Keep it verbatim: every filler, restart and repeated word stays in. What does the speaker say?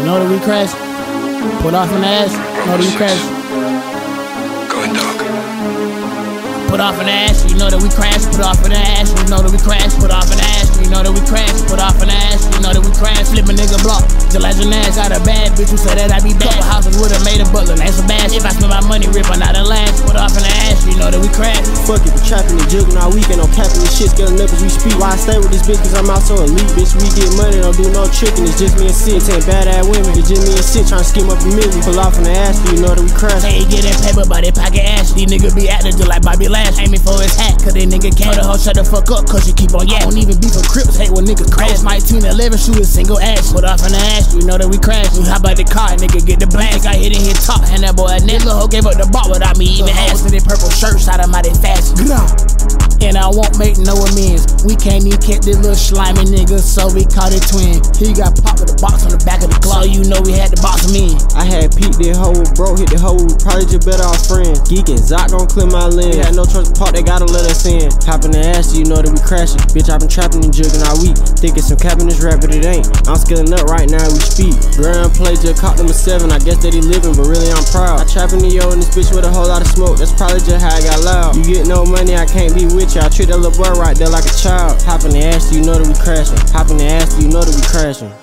You know that we crash. Put off an ass. You know that we crash. Going dog. Put off an ass. You know that we crash. Put off an ass. You know that we crash. Put off an ass. You know that we crash. Put off an ass. You know that we crash. Flip a nigga block. Just like an ass. Got a bad bitch who said that I be bad. Couple houses with a made a butler. That's a bash. If I spend my money ripping out the last. Put off an ass. You know that we crash. Fuck it, we trapping and jugging all weekend, no capping this shit, scaling up as we speak. Why I stay with this bitch, cause I'm out so elite, bitch. We get money, don't do no tricking. It's just me and Sid, ten bad ass women. It's just me and Sid trying to skim up a million. Pull off on the ass, you know that we crash. Say he get that paper, but they pocket ass. These niggas be acting just like Bobby Lash. Aiming for his hat, cause they nigga can't. The hoe shut the fuck up, cause you keep on yeah. I don't even be for Crips, hate when niggas crash. nineteen eleven, shoot a single ass. Put off on the ass, you know that we crash. We hop out the car, nigga get the blast. Got hit in his top, and that boy a nigga. Little hoe gave up the ball without me even asking. They purple shirts out of my fast. And I won't make no amends. We can't even catch this little slimy nigga, so we caught it twin. He got popped with a box on the back of the claw, so you know we had to box him in. I had Pete, that hoe broke, hit the hoe, probably just better off friends. Geeking, Zoc gon' clear my lens. Had no choice to park, they gotta let us in. Hoppin' the ass, you know that we crashing. Bitch, I been trapping and jugging all week. Thinking some cap in this rap, but it ain't. I'm scaling up right now, we speak. Grand play, just caught them a seven. I guess that he living, but really I'm proud. I trapping the yo in this bitch with a whole lot of smoke. That's probably just how I got loud. You get no money, I can't be with you. I treat that little boy right there like a child. Hop in the ass, you know that we crashing. Hop in the ass, you know that we crashing.